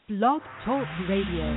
Blog Talk Radio.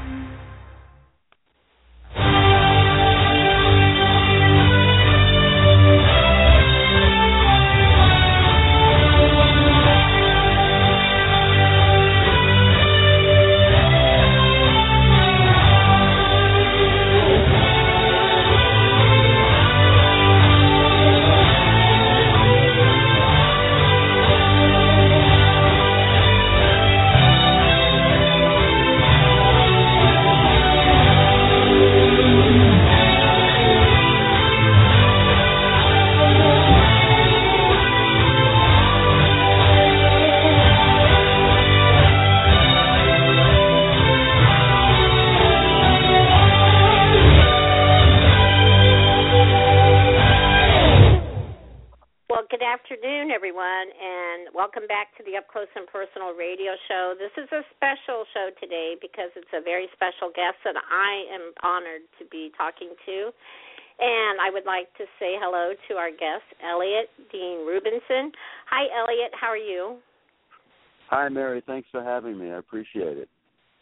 Welcome back to the Up Close and Personal radio show. This is a special show today because it's a very special guest that I am honored to be talking to. And I would like to say hello to our guest, Elliot Dean Rubinson. Hi, Elliot. How are you? Hi, Mary. Thanks for having me. I appreciate it.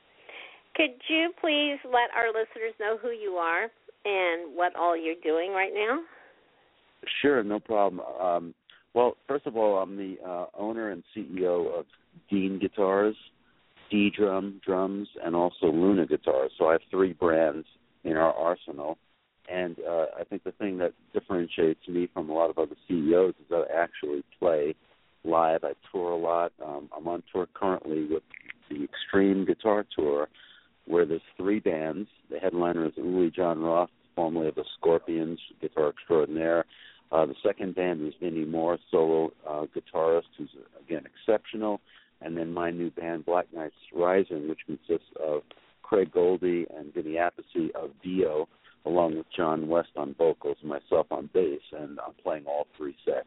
Could you please let our listeners know who you are and what all you're doing right now? Sure, no problem. Well, first of all, I'm the owner and CEO of Dean Guitars, D-Drum drums, and also Luna Guitars. So I have three brands in our arsenal. And I think the thing that differentiates me from a lot of other CEOs is that I actually play live. I tour a lot. I'm on tour currently with the Extreme Guitar Tour, where there's three bands. The headliner is Uli John Roth, formerly of the Scorpions, guitar extraordinaire. The second band is Vinnie Moore, solo guitarist, who's, again, exceptional. And then my new band, Black Knights Rising, which consists of Craig Goldie and Vinny Appice of Dio, along with John West on vocals and myself on bass. And I'm playing all three sets.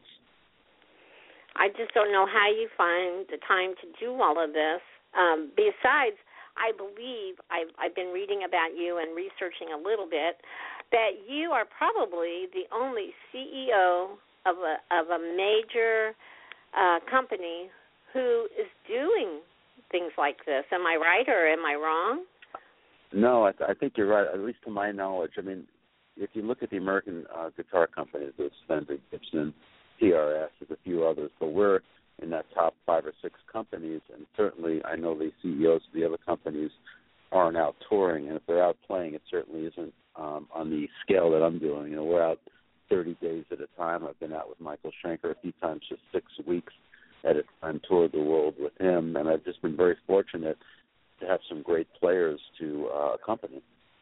I just don't know how you find the time to do all of this. Besides, I believe I've been reading about you and researching a little bit, that you are probably the only CEO of a major company who is doing things like this. Am I right or am I wrong? No, I think you're right, at least to my knowledge. I mean, if you look at the American guitar companies, there's Fender, Gibson, TRS, there's a few others, but we're in that top 5 or 6 companies, and certainly I know the CEOs of the other companies aren't out touring, and if they're out playing, it certainly isn't on the scale that I'm doing. You know, we're out 30 days at a time. I've been out with Michael Schenker a few times, just 6 weeks at a time, toured the world with him, and I've just been very fortunate to have some great players to accompany.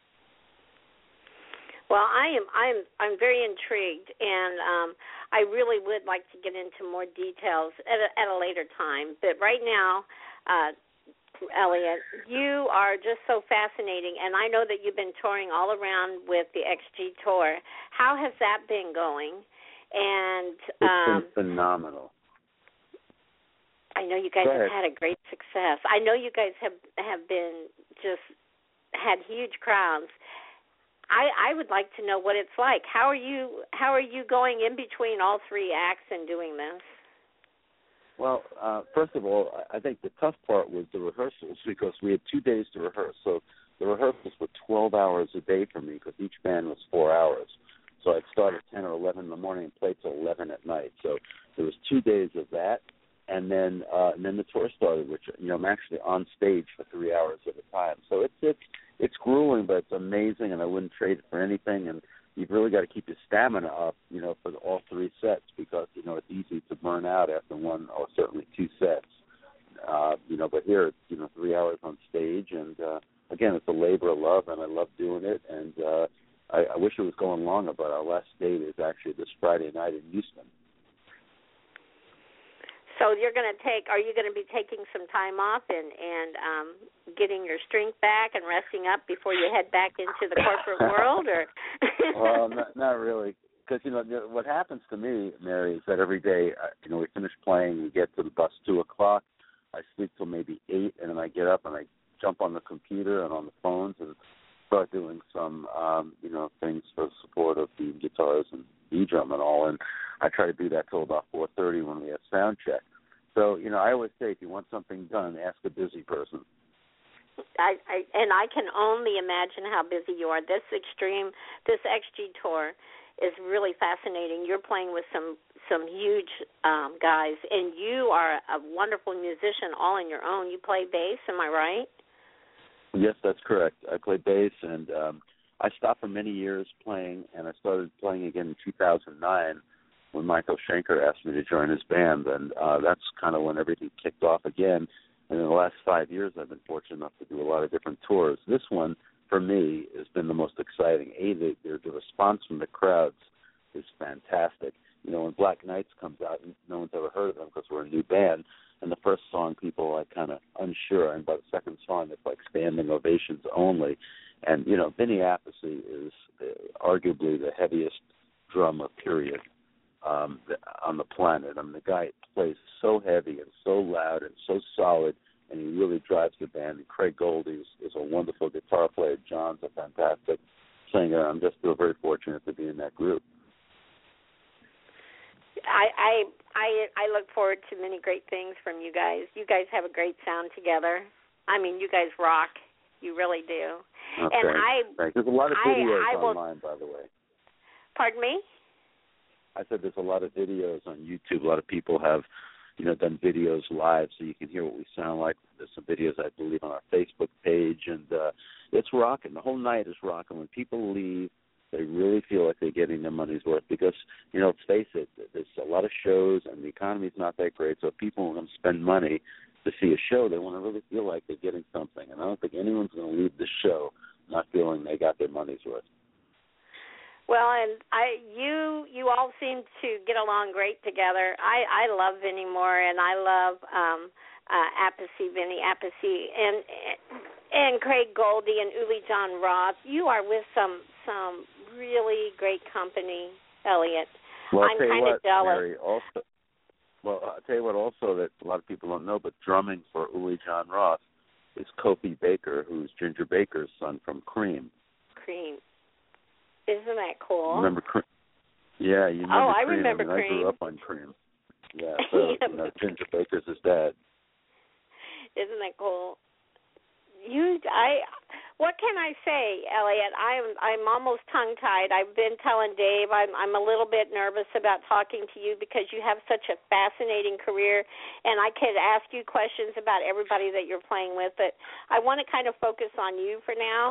Well, I'm very intrigued, and I really would like to get into more details at a later time. But right now, Elliot, you are just so fascinating, and I know that you've been touring all around with the XG Tour. How has that been going? And it's been phenomenal. I know you guys have had a great success. I know you guys have been just had huge crowds. I would like to know what it's like. How are you going in between all three acts and doing this? Well, first of all, I think the tough part was the rehearsals because we had 2 days to rehearse. So the rehearsals were 12 hours a day for me because each band was 4 hours. So I'd start at 10 or 11 in the morning and play till 11 at night. So there was 2 days of that, and then the tour started, which I'm actually on stage for 3 hours at a time. So it's grueling, but it's amazing, and I wouldn't trade it for anything. And you've really got to keep your stamina up, for all three sets because, it's easy to burn out after one or certainly 2 sets. But here it's, 3 hours on stage. And, again, it's a labor of love, and I love doing it. And I wish it was going longer, but our last date is actually this Friday night in Houston. So are you going to be taking some time off and getting your strength back and resting up before you head back into the corporate world? Or Well, not really. Because, what happens to me, Mary, is that every day, we finish playing, we get to the bus 2 o'clock, I sleep till maybe 8, and then I get up and I jump on the computer and on the phones and start doing some, things for support of the guitars and D-Drum and all. And I try to do that till about 4:30 when we have sound check. So, I always say if you want something done, ask a busy person. I can only imagine how busy you are. This XG tour is really fascinating. You're playing with some huge guys, and you are a wonderful musician all on your own. You play bass, am I right? Yes, that's correct. I play bass, and I stopped for many years playing, and I started playing again in 2009 when Michael Schenker asked me to join his band, and that's kind of when everything kicked off again. And in the last 5 years, I've been fortunate enough to do a lot of different tours. This one, for me, has been the most exciting. The response from the crowds is fantastic. You know, when Black Knights comes out, no one's ever heard of them because we're a new band, and the first song people are kind of unsure, and by the second song, it's like standing ovations only. And, you know, Vinny Appice is arguably the heaviest drummer, period, on the planet. I mean, the guy plays so heavy and so loud and so solid, and he really drives the band. And Craig Goldie is a wonderful guitar player. John's a fantastic singer. I'm just feel very fortunate to be in that group. I look forward to many great things from you guys. You guys have a great sound together. I mean, you guys rock. You really do. Okay. And there's a lot of videos online, by the way. Pardon me? I said there's a lot of videos on YouTube. A lot of people have, you know, done videos live so you can hear what we sound like. There's some videos, I believe, on our Facebook page, and it's rocking. The whole night is rocking. When people leave, they really feel like they're getting their money's worth because, you know, let's face it, there's a lot of shows and the economy's not that great, so if people are going to spend money to see a show, they want to really feel like they're getting something. And I don't think anyone's going to leave the show not feeling they got their money's worth. Well, and you all seem to get along great together. I love Vinnie Moore, and I love Vinny Appice, and Craig Goldie and Uli John Roth. You are with some really great company, Elliot. Well, I'm kind of jealous. Mary, I'll tell you what also that a lot of people don't know, but drumming for Uli John Roth is Kofi Baker, who's Ginger Baker's son from Cream. Cream. Isn't that cool? Remember Cream? Yeah, you remember Cream. I remember Cream. I grew up on Cream. Yeah, so you know, Ginger Baker's his dad. Isn't that cool? What can I say, Elliot? I'm almost tongue-tied. I've been telling Dave I'm a little bit nervous about talking to you because you have such a fascinating career, and I could ask you questions about everybody that you're playing with, but I want to kind of focus on you for now.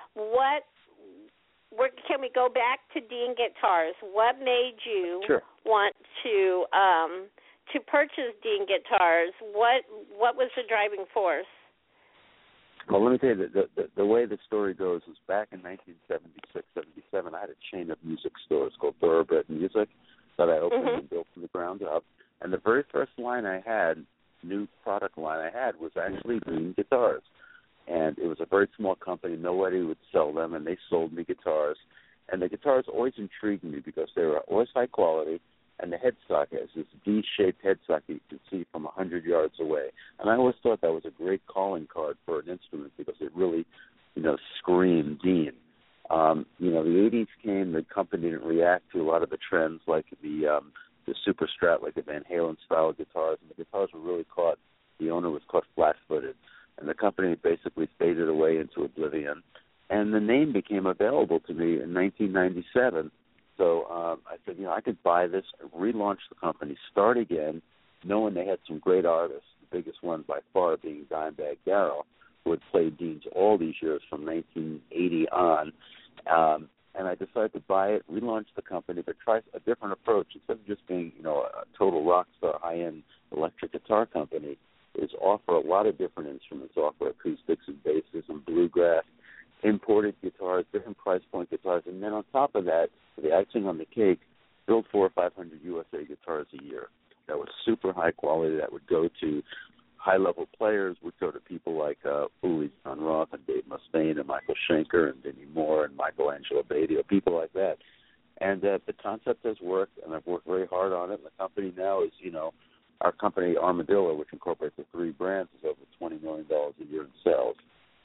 Can we go back to Dean Guitars? What made you want to purchase Dean Guitars? What was the driving force? Well, let me tell you, the way the story goes is back in 1976, 77, I had a chain of music stores called Thoroughbred Music that I opened and built from the ground up. And the very first new product line I had was actually Dean Guitars. And it was a very small company. Nobody would sell them, and they sold me guitars. And the guitars always intrigued me because they were always high quality, and the headstock has this D-shaped headstock you can see from 100 yards away. And I always thought that was a great calling card for an instrument because it really, you know, screamed Dean. You know, the 80s came, the company didn't react to a lot of the trends like the Super Strat, like the Van Halen style guitars, and the guitars were really caught, the owner was caught flat-footed. And the company basically faded away into oblivion. And the name became available to me in 1997. So I said, you know, I could buy this, relaunch the company, start again, knowing they had some great artists, the biggest one by far being Dimebag Darrell, who had played Dean's all these years from 1980 on. And I decided to buy it, relaunch the company, but try a different approach. Instead of just being, you know, a total rock star, high-end electric guitar company, is offer a lot of different instruments, offer acoustics and basses and bluegrass, imported guitars, different price point guitars, and then on top of that, the icing on the cake, build 400 or 500 USA guitars a year. That was super high quality, that would go to high-level players, would go to people like Uli John Roth and Dave Mustaine and Michael Schenker and Vinnie Moore and Michelangelo Badio, people like that. And the concept has worked, and I've worked very hard on it. And the company now is, you know, our company Armadillo, which incorporates the three brands, is over $20 million a year in sales.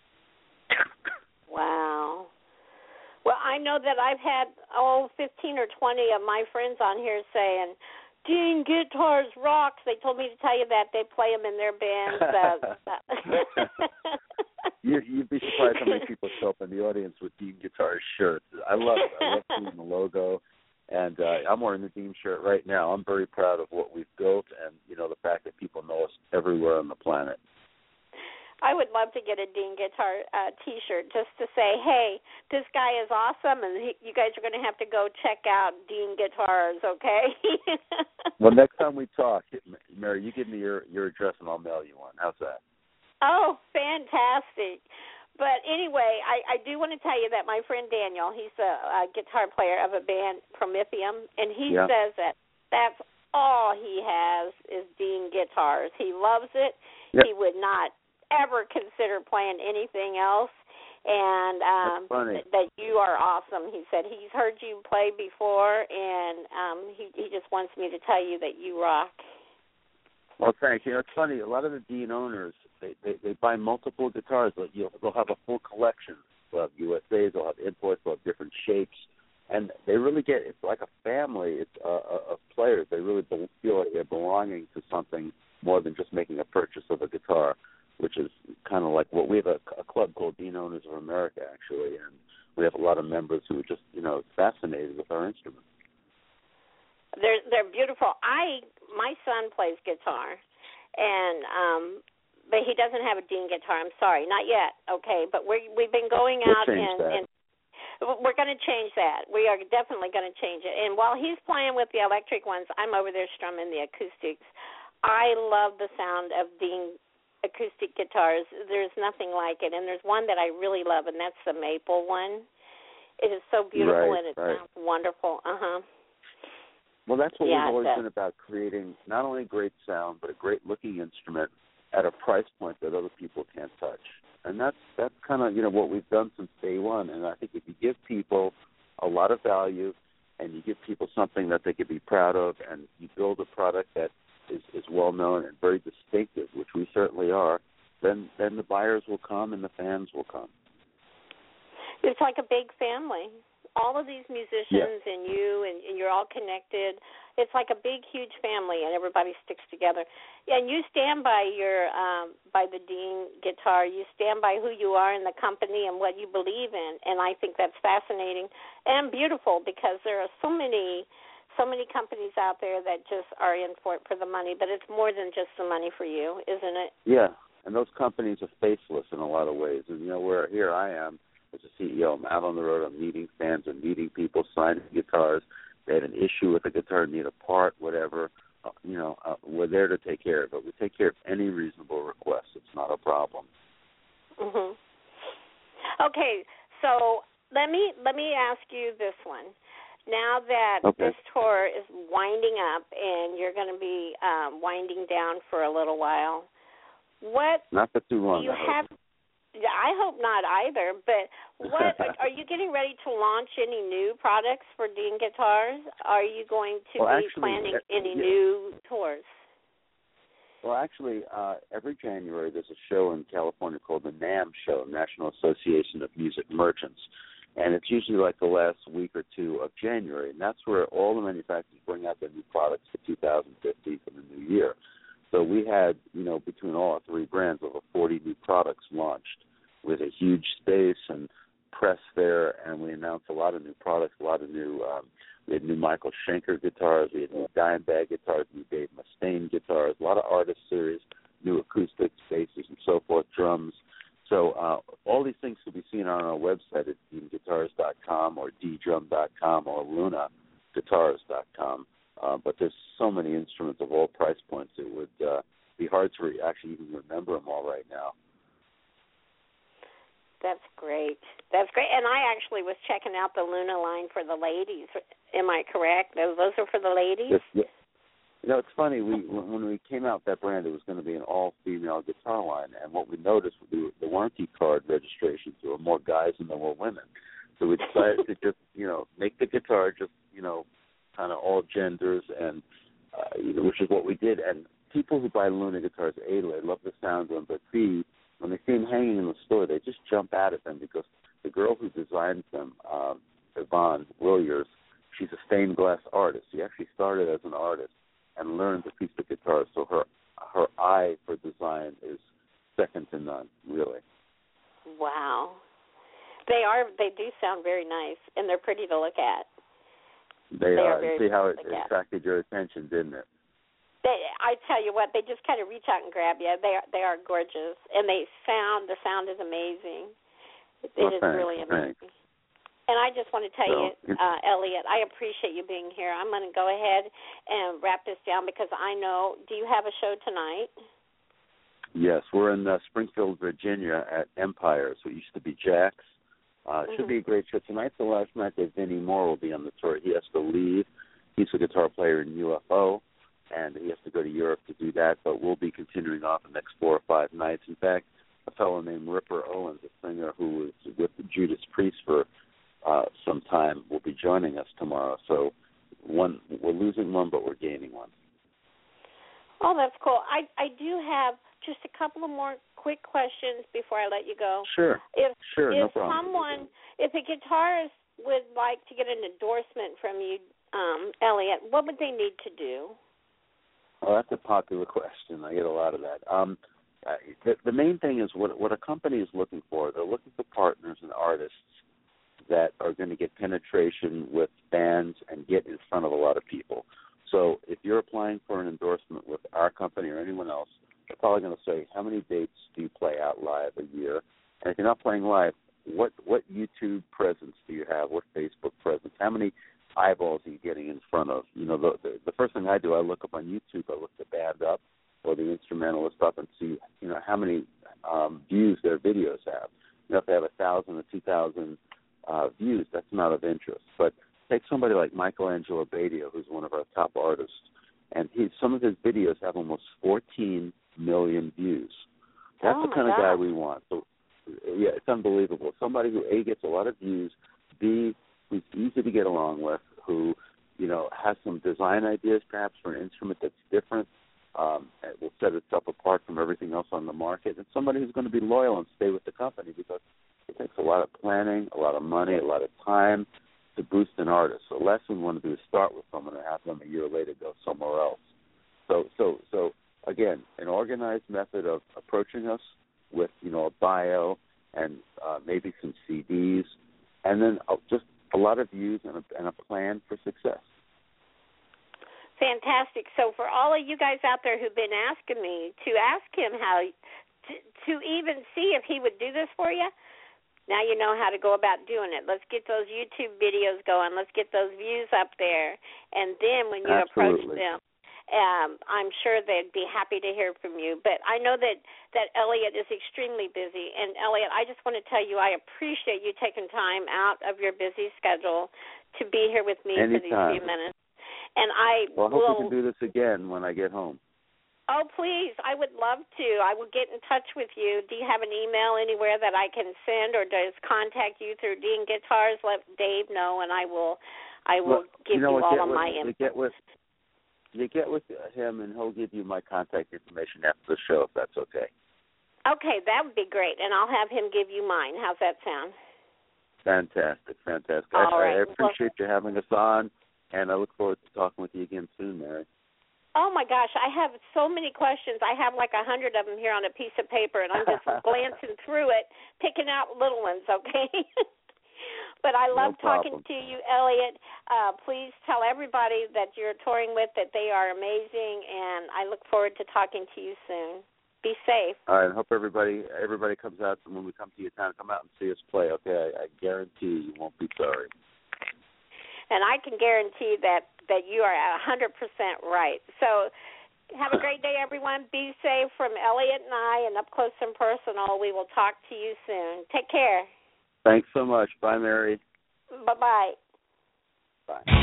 Wow. Well, I know that I've had, 15 or 20 of my friends on here saying, Dean Guitars rocks. They told me to tell you that. They play them in their bands. surprised how many people show up in the audience with Dean Guitars shirts. I love it. I love seeing the logo. And I'm wearing the Dean shirt right now. I'm very proud of what we've built and, the fact that people know us everywhere on the planet. I would love to get a Dean Guitar T-shirt just to say, hey, this guy is awesome, and you guys are going to have to go check out Dean Guitars, okay? Well, next time we talk, Mary, you give me your address and I'll mail you one. How's that? Oh, fantastic. But anyway, I do want to tell you that my friend Daniel, he's a guitar player of a band, Prometheum, and he says that that's all he has is Dean Guitars. He loves it. Yep. He would not ever consider playing anything else, and that you are awesome. He said he's heard you play before, and he just wants me to tell you that you rock. Well, thank you. It's funny. A lot of the Dean owners, they buy multiple guitars. They'll have a full collection. They'll have USAs. They'll have imports. They'll have different shapes. And they really it's like a family of players. They really feel like they're belonging to something more than just making a purchase of a guitar, which is kind of like what we have a club called Dean Owners of America, actually, and we have a lot of members who are just, fascinated with our instruments. They're beautiful. My son plays guitar, and but he doesn't have a Dean guitar. I'm sorry, not yet. Okay, but we've been going out and we're going to change that. We are definitely going to change it. And while he's playing with the electric ones, I'm over there strumming the acoustics. I love the sound of Dean acoustic guitars. There's nothing like it. And there's one that I really love, and that's the maple one. It is so beautiful, and it sounds wonderful. Well, that's what we've always been about, creating not only great sound, but a great-looking instrument at a price point that other people can't touch. And that's kind of, what we've done since day one. And I think if you give people a lot of value and you give people something that they could be proud of, and you build a product that is well-known and very distinctive, which we certainly are, then the buyers will come and the fans will come. It's like a big family. All of these musicians and you, and you're all connected. It's like a big, huge family, and everybody sticks together. And you stand by your by the Dean guitar. You stand by who you are in the company and what you believe in. And I think that's fascinating and beautiful, because there are so many companies out there that just are in for it for the money. But it's more than just the money for you, isn't it? Yeah, and those companies are faceless in a lot of ways. And where here I am as a CEO, I'm out on the road, I'm meeting fans, I'm meeting people, signing guitars. They had an issue with a guitar, need a part, whatever. We're there to take care of it. We take care of any reasonable request. It's not a problem. Mhm. Okay, so let me ask you this one. Now that this tour is winding up and you're going to be winding down for a little while, not for too long. Do you have? I hope not either, but what are you getting ready to launch any new products for Dean Guitars? Are you going to be planning any new tours? Well, actually, every January there's a show in California called the NAMM Show, National Association of Music Merchants, and it's usually like the last week or two of January, and that's where all the manufacturers bring out their new products for 2015 for the new year. So we had, between all our three brands, over 40 new products launched with a huge space and press there, and we announced a lot of new products, a lot of new, we had new Michael Schenker guitars, we had new Dimebag guitars, new Dave Mustaine guitars, a lot of artist series, new acoustic basses and so forth, drums. So all these things can be seen on our website at deanguitars.com or ddrum.com or lunaguitars.com. But there's so many instruments of all price points, it would be hard to actually even remember them all right now. That's great. That's great. And I actually was checking out the Luna line for the ladies. Am I correct? Those are for the ladies? Yes. It's funny. When we came out with that brand, it was going to be an all-female guitar line. And what we noticed with the warranty card registrations, there were more guys than there were women. So we decided to just, make the guitar just, kind of all genders, and which is what we did. And people who buy Luna guitars, A, they love the sound of them, but B, when they see them hanging in the store, they just jump out at them, because the girl who designs them, Yvonne Williers, she's a stained glass artist. She actually started as an artist and learned acoustic guitar, so her eye for design is second to none, really. Wow. They do sound very nice, and they're pretty to look at. They are. Very See how it pretty to look at. attracted your attention, didn't it? I tell you what, they just kind of reach out and grab you. They are gorgeous, and the sound is amazing. It is really amazing. Thanks. And I just want to tell you, Elliot, I appreciate you being here. I'm going to go ahead and wrap this down because I know, do you have a show tonight? Yes, we're in Springfield, Virginia at Empire, so it used to be Jack's. It should be a great show. Tonight's the last night that Vinnie Moore will be on the tour. He has to leave. He's a guitar player in UFO, and he has to go to Europe to do that, but we'll be continuing on the next 4 or 5 nights. In fact, a fellow named Ripper Owens, a singer who was with Judas Priest for some time, will be joining us tomorrow. So we're losing one, but we're gaining one. Oh, that's cool. I do have just a couple of more quick questions before I let you go. Sure. No problem. If a guitarist would like to get an endorsement from you, Elliot, what would they need to do? Oh, that's a popular question. I get a lot of that. The main thing is what a company is looking for. They're looking for partners and artists that are going to get penetration with bands and get in front of a lot of people. So if you're applying for an endorsement with our company or anyone else, they're probably going to say, how many dates do you play out live a year? And if you're not playing live, what YouTube presence do you have? What Facebook presence? How many eyeballs are you getting in front of? You know, the first thing I do, I look up on YouTube. I look the band up or the instrumentalist up and see, you know, how many views their videos have. You know, if they have 1,000 or 2,000 views, that's not of interest. But take somebody like Michelangelo Badio, who's one of our top artists, and some of his videos have almost 14 million views. That's the kind of guy we want. So, yeah, it's unbelievable. Somebody who, A, gets a lot of views, B, who's easy to get along with, who, you know, has some design ideas perhaps for an instrument that's different, and will set itself apart from everything else on the market, and somebody who's going to be loyal and stay with the company, because it takes a lot of planning, a lot of money, a lot of time to boost an artist. So the last thing we want to do is start with someone and have them a year later go somewhere else. So again, an organized method of approaching us with, you know, a bio and maybe some CDs, and then just a lot of views and a plan for success. Fantastic. So for all of you guys out there who've been asking me to ask him how to even see if he would do this for you, now you know how to go about doing it. Let's get those YouTube videos going. Let's get those views up there. And then when you approach them, I'm sure they'd be happy to hear from you. But I know that Elliot is extremely busy. And, Elliot, I just want to tell you I appreciate you taking time out of your busy schedule to be here with me for these few minutes. And I hope we can do this again when I get home. Oh, please. I would love to. I will get in touch with you. Do you have an email anywhere that I can send, or does contact you through Dean Guitars? Let Dave know, and I will give you all of my info. You get with him, and he'll give you my contact information after the show, if that's okay. Okay, that would be great, and I'll have him give you mine. How's that sound? Fantastic. All right. I appreciate you having us on, and I look forward to talking with you again soon, Mary. Oh, my gosh, I have so many questions. I have like 100 of them here on a piece of paper, and I'm just glancing through it, picking out little ones, okay? But I love talking to you, Elliot. Please tell everybody that you're touring with that they are amazing, and I look forward to talking to you soon. Be safe. All right, I hope everybody comes out, and when we come to your town, come out and see us play, okay? I guarantee you won't be sorry. And I can guarantee that you are 100% right. So have a great day, everyone. Be safe from Elliot and I, and up close and personal. We will talk to you soon. Take care. Thanks so much. Bye, Mary. Bye-bye. Bye.